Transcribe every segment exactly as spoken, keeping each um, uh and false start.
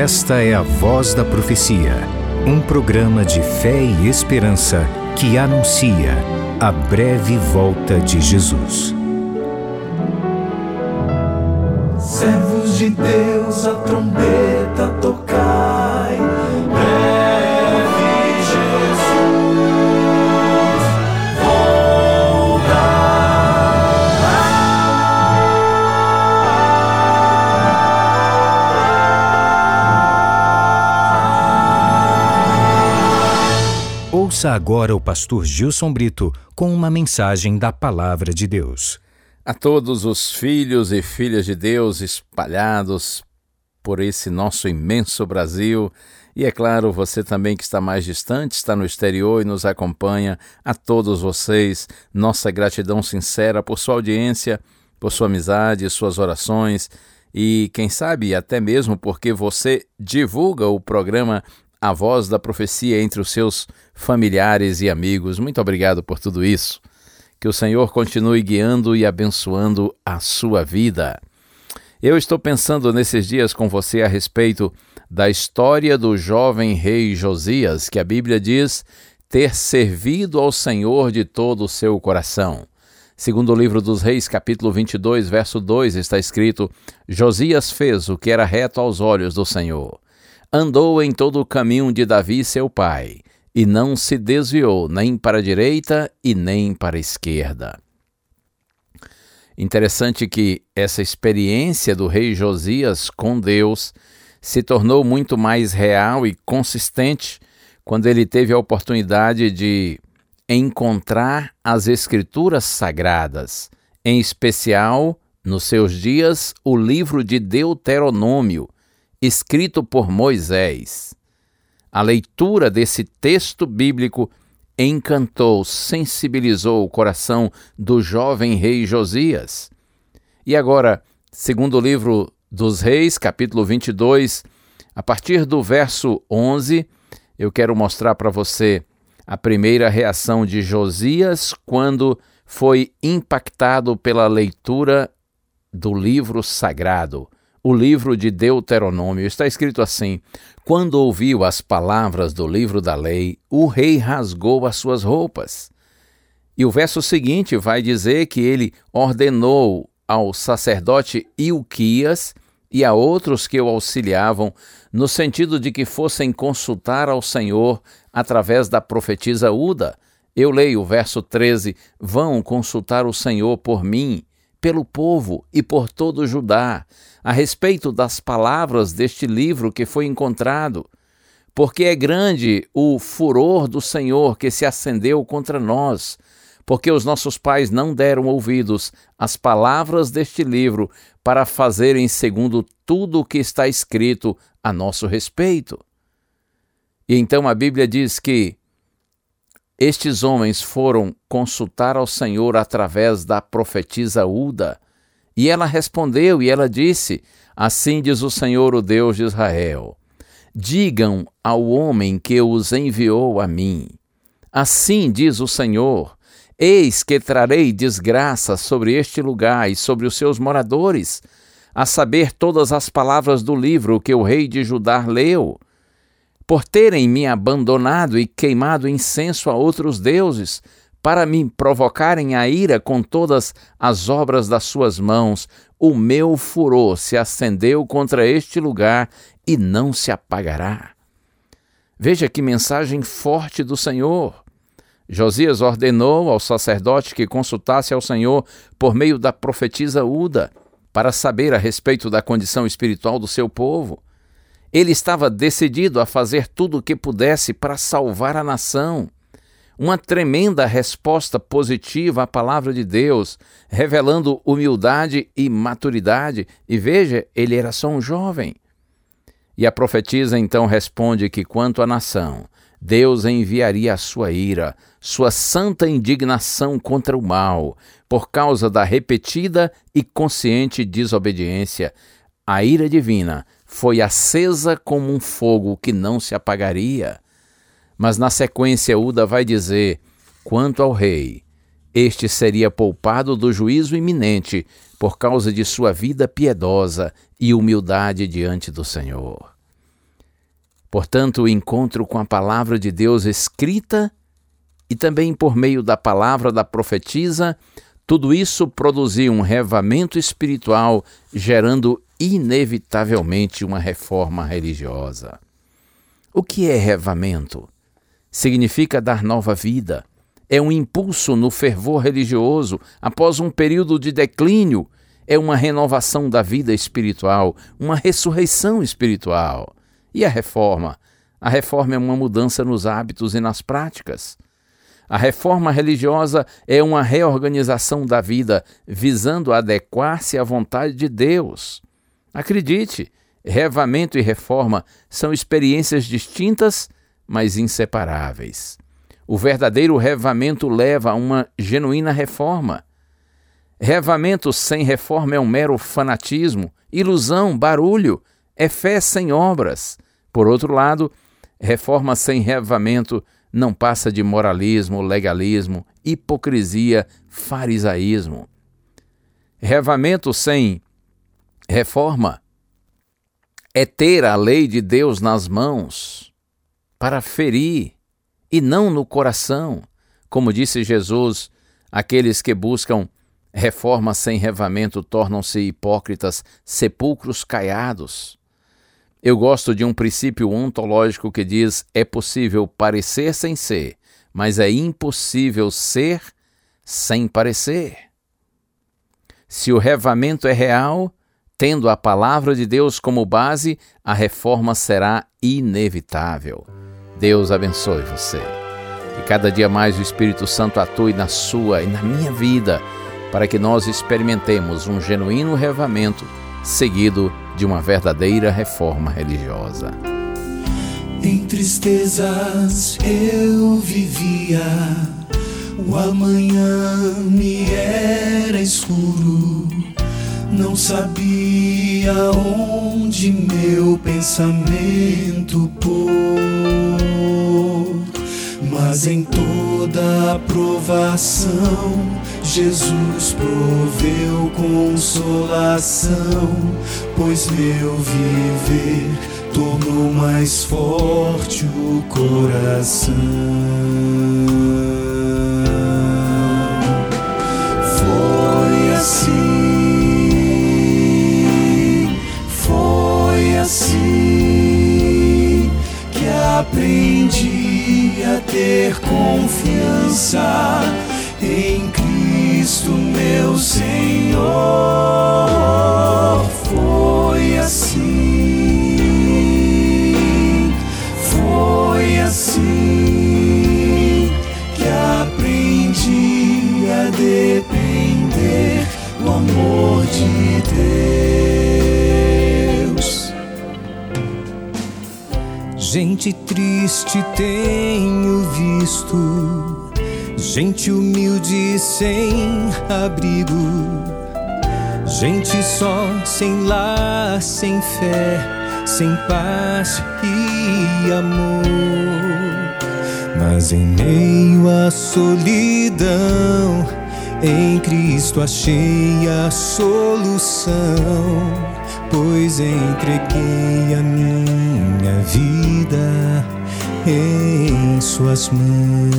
Esta é a Voz da Profecia, um programa de fé e esperança que anuncia a breve volta de Jesus. Servos de Deus, a trombeta tocai, breve Jesus voltará. Ouça agora o pastor Gilson Brito com uma mensagem da Palavra de Deus. A todos os filhos e filhas de Deus espalhados por esse nosso imenso Brasil, e é claro, você também que está mais distante, está no exterior e nos acompanha, a todos vocês, nossa gratidão sincera por sua audiência, por sua amizade, suas orações, e quem sabe até mesmo porque você divulga o programa A Voz da Profecia entre os seus familiares e amigos. Muito obrigado por tudo isso. Que o Senhor continue guiando e abençoando a sua vida. Eu estou pensando nesses dias com você a respeito da história do jovem rei Josias, que a Bíblia diz ter servido ao Senhor de todo o seu coração. Segundo o livro dos Reis, capítulo vinte e dois, verso dois, está escrito: Josias fez o que era reto aos olhos do Senhor. Andou em todo o caminho de Davi, seu pai, e não se desviou nem para a direita e nem para a esquerda. Interessante que essa experiência do rei Josias com Deus se tornou muito mais real e consistente quando ele teve a oportunidade de encontrar as Escrituras Sagradas, em especial, nos seus dias, o livro de Deuteronômio, escrito por Moisés. A leitura desse texto bíblico encantou, sensibilizou o coração do jovem rei Josias. E agora, segundo o livro dos Reis, capítulo vinte e dois, a partir do verso onze, eu quero mostrar para você a primeira reação de Josias quando foi impactado pela leitura do livro sagrado. O livro de Deuteronômio. Está escrito assim: quando ouviu as palavras do livro da lei, o rei rasgou as suas roupas. E o verso seguinte vai dizer que ele ordenou ao sacerdote Ilquias e a outros que o auxiliavam, no sentido de que fossem consultar ao Senhor através da profetisa Uda. Eu leio o verso treze: vão consultar o Senhor por mim, pelo povo e por todo o Judá, a respeito das palavras deste livro que foi encontrado, porque é grande o furor do Senhor que se acendeu contra nós, porque os nossos pais não deram ouvidos às palavras deste livro para fazerem segundo tudo o que está escrito a nosso respeito. E então a Bíblia diz que estes homens foram consultar ao Senhor através da profetisa Uda, e ela respondeu e ela disse: assim diz o Senhor, o Deus de Israel, digam ao homem que os enviou a mim, assim diz o Senhor, eis que trarei desgraça sobre este lugar e sobre os seus moradores, a saber todas as palavras do livro que o rei de Judá leu, por terem me abandonado e queimado incenso a outros deuses, para me provocarem a ira com todas as obras das suas mãos, o meu furor se acendeu contra este lugar e não se apagará. Veja que mensagem forte do Senhor. Josias ordenou ao sacerdote que consultasse ao Senhor por meio da profetisa Uda, para saber a respeito da condição espiritual do seu povo. Ele estava decidido a fazer tudo o que pudesse para salvar a nação. Uma tremenda resposta positiva à palavra de Deus, revelando humildade e maturidade. E veja, ele era só um jovem. E a profetisa então responde que quanto à nação, Deus enviaria a sua ira, sua santa indignação contra o mal, por causa da repetida e consciente desobediência. A ira divina foi acesa como um fogo que não se apagaria. Mas na sequência Uda vai dizer: quanto ao rei, este seria poupado do juízo iminente por causa de sua vida piedosa e humildade diante do Senhor. Portanto, o encontro com a palavra de Deus escrita e também por meio da palavra da profetisa, tudo isso produziu um revamento espiritual, gerando inevitavelmente uma reforma religiosa. O que é revamento? Significa dar nova vida. É um impulso no fervor religioso após um período de declínio. É uma renovação da vida espiritual, uma ressurreição espiritual. E a reforma? A reforma é uma mudança nos hábitos e nas práticas. A reforma religiosa é uma reorganização da vida, visando adequar-se à vontade de Deus. Acredite, revamento e reforma são experiências distintas, mas inseparáveis. O verdadeiro revamento leva a uma genuína reforma. Revamento sem reforma é um mero fanatismo, ilusão, barulho, é fé sem obras. Por outro lado, reforma sem revamento não passa de moralismo, legalismo, hipocrisia, farisaísmo. Revamento sem reforma é ter a lei de Deus nas mãos para ferir e não no coração. Como disse Jesus, aqueles que buscam reforma sem revamento tornam-se hipócritas, sepulcros caiados. Eu gosto de um princípio ontológico que diz: é possível parecer sem ser, mas é impossível ser sem parecer. Se o revamento é real, tendo a palavra de Deus como base, a reforma será inevitável. Deus abençoe você. Que cada dia mais o Espírito Santo atue na sua e na minha vida, para que nós experimentemos um genuíno revamento, seguido de uma verdadeira reforma religiosa. Em tristezas eu vivia, o amanhã me era escuro, não sabia onde meu pensamento pôr, mas em toda a provação Jesus proveu consolação, pois meu viver tornou mais forte o coração. Foi assim, foi assim que aprendi a ter confiança em Cristo meu Senhor. Foi assim, foi assim que aprendi a depender do amor de Deus. Gente triste tenho visto, gente humilde sem abrigo, gente só, sem lar, sem fé, sem paz e amor. Mas em meio à solidão, em Cristo achei a solução, pois entreguei a minha vida em suas mãos.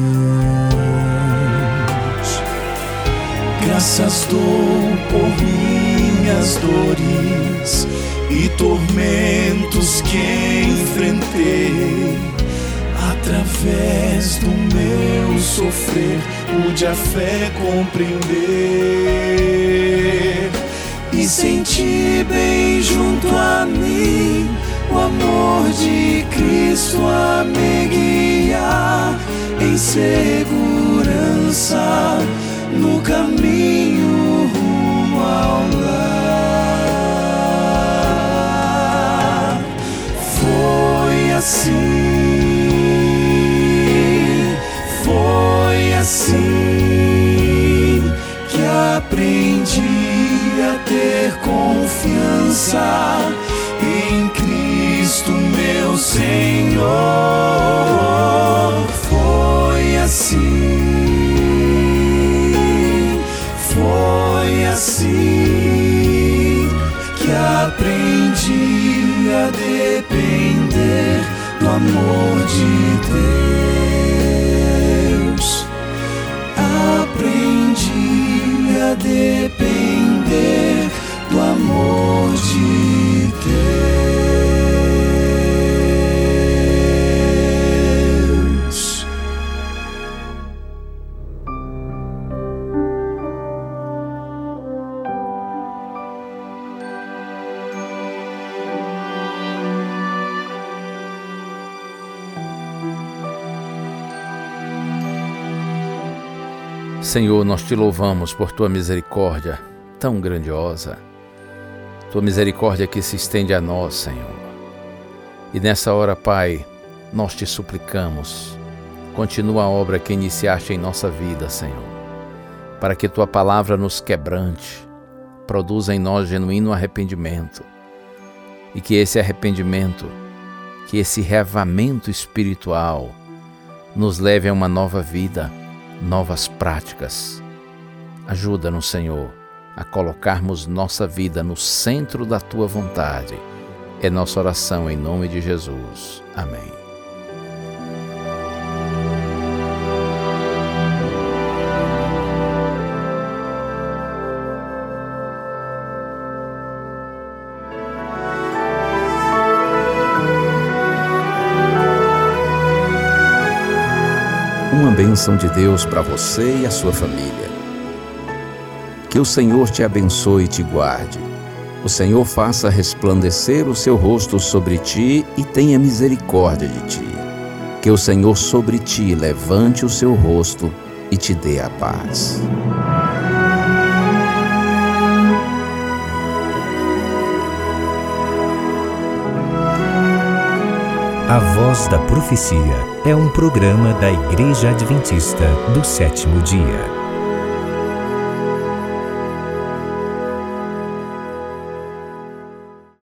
Graças dou por minhas dores e tormentos que enfrentei. Através do meu sofrer, pude a fé compreender e senti bem junto a mim o amor de Cristo a me guiar em segurança no caminho rumo ao lar. Foi assim, foi assim que aprendi a ter confiança em Cristo meu Senhor. Foi assim, foi assim que aprendi a depender Senhor, nós te louvamos por tua misericórdia tão grandiosa, tua misericórdia que se estende a nós, Senhor. E nessa hora, Pai, nós te suplicamos, continua a obra que iniciaste em nossa vida, Senhor, para que tua palavra nos quebrante, produza em nós genuíno arrependimento, e que esse arrependimento, que esse reavamento espiritual nos leve a uma nova vida, novas práticas. Ajuda-nos, Senhor, a colocarmos nossa vida no centro da tua vontade. É nossa oração em nome de Jesus. Amém. Uma bênção de Deus para você e a sua família. Que o Senhor te abençoe e te guarde. O Senhor faça resplandecer o seu rosto sobre ti e tenha misericórdia de ti. Que o Senhor sobre ti levante o seu rosto e te dê a paz. A Voz da Profecia é um programa da Igreja Adventista do Sétimo Dia.